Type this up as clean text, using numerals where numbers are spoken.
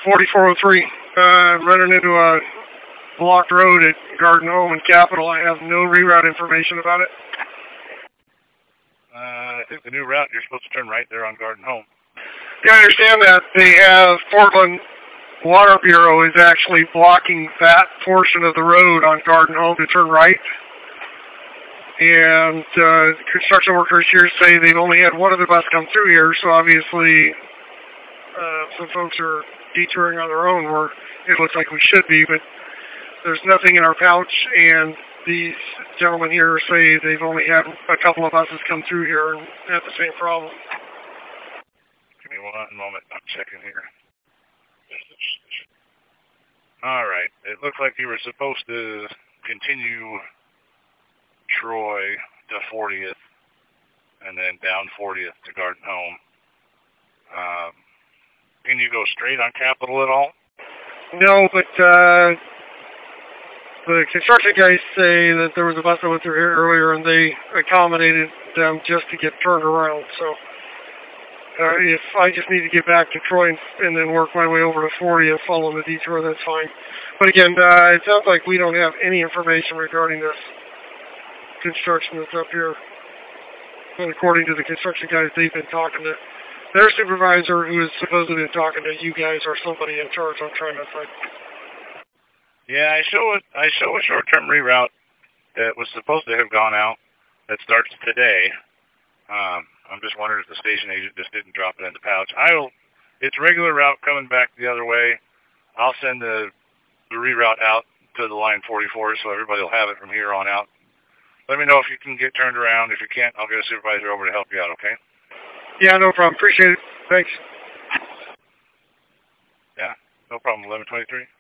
4403. Running into a blocked road at Garden Home and Capitol. I have no reroute information about it. I think the new route, you're supposed to turn right there on Garden Home. Yeah, I understand that. They have Portland Water Bureau is actually blocking that portion of the road on Garden Home to turn right. And construction workers here say they've only had one other bus come through here, so obviously some folks are detouring on their own where it looks like we should be, but there's nothing in our pouch, and these gentlemen here say they've only had a couple of buses come through here and had the same problem. Give me one moment. I'm checking here. All right. It looks like you were supposed to continue Troy to 40th and then down 40th to Garden Home. Can you go straight on Capitol at all? No, but the construction guys say that there was a bus that went through here earlier and they accommodated them just to get turned around. So if I just need to get back to Troy and then work my way over to 40 and follow the detour, that's fine. But again, it sounds like we don't have any information regarding this construction that's up here. And according to the construction guys, they've been talking to their supervisor, who is supposedly been talking to you guys or somebody in charge. I'm trying to find. Yeah, I show a short-term reroute that was supposed to have gone out that starts today. I'm just wondering if the station agent just didn't drop it in the pouch. It's regular route coming back the other way. I'll send the reroute out to the line 44 so everybody will have it from here on out. Let me know if you can get turned around. If you can't, I'll get a supervisor over to help you out, okay? Yeah, no problem. Appreciate it. Thanks. Yeah, no problem. 1123.